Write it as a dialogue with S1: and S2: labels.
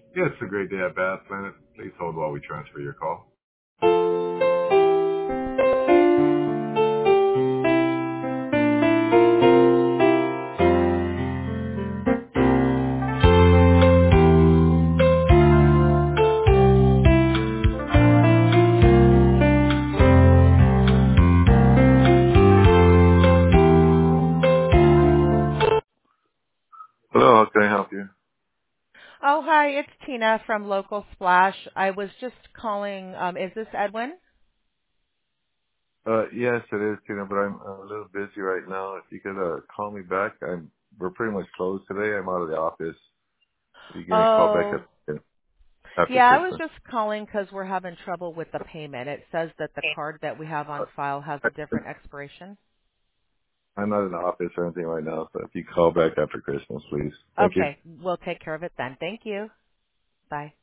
S1: Yeah, it's a great day at Bath Planet. Please hold while we transfer your call. Hello, how can I help you?
S2: Oh, hi, it's Tina from Local Splash. I was just calling, is this Edwin?
S1: Yes, it is, Tina, but I'm a little busy right now. If you could call me back, we're pretty much closed today. I'm out of the office. If you give me a call back
S2: Oh,
S1: after
S2: yeah, I was
S1: Christmas.
S2: just calling because we're having trouble with the payment. It says that the card that we have on file has a different expiration.
S1: I'm not in the office or anything right now, so if you call back after Christmas, please. Thank you.
S2: Okay, we'll take care of it then. Thank you. Bye.